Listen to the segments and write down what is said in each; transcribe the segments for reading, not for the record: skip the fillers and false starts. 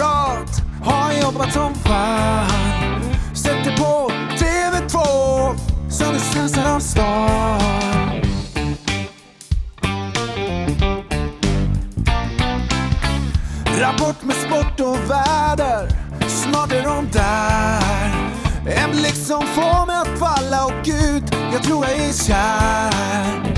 kamrat har jobbat som fan. Sätter på TV2 som är stressad av stan. Rapport med sport och väder, snart är de där. En blick som får mig att falla, och gud, jag tror jag är kär.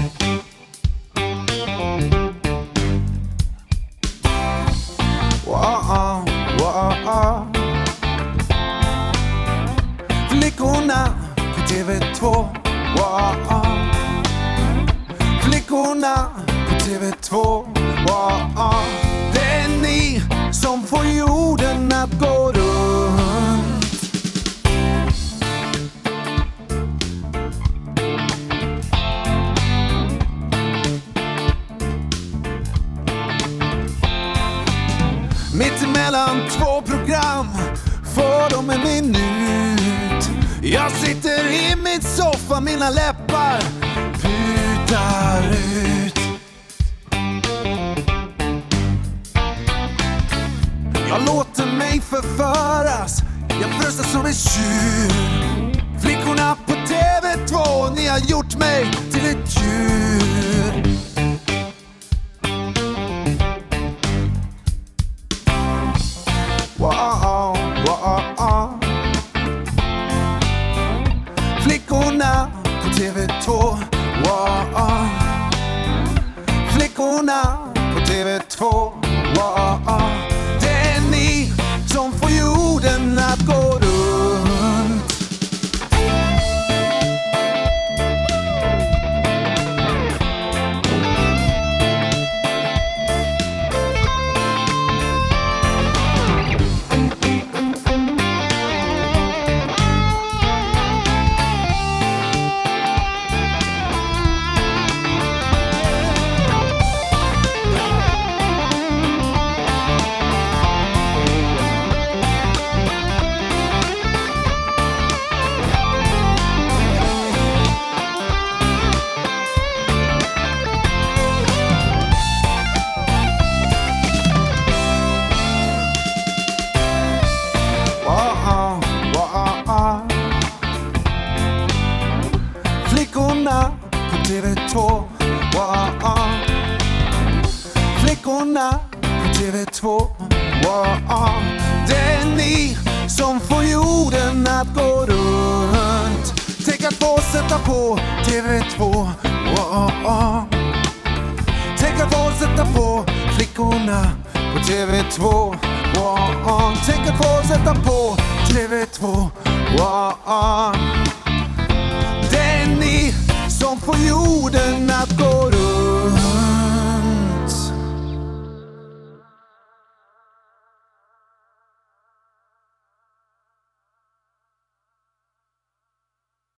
Wow, wow. Flickorna på TV2. Wow. Flickorna på TV2. Wow. Det är ni som får jorden att gå runt. Mittemellan två program får de en minut. Jag sitter i min soffa, mina läppar putar ut. Jag låter mig förföras, jag fröstar som en tjur. Flickorna på TV2, ni har gjort mig till ett djur. Wow, wow. Flickorna på TV2. Wow. Flickorna på TV2. Wow. Det är ni som får jorden att gå runt. Flickorna på TV2. Wow. Flickorna på TV2. Wow. Det är ni som får jorden att gå runt. Tänk att få sätta på TV2. Wow. Tänk att få sätta på flickorna på TV2. Wow. Tänk att få sätta på TV2. Wow. Det är ni som får jorden att gå runt.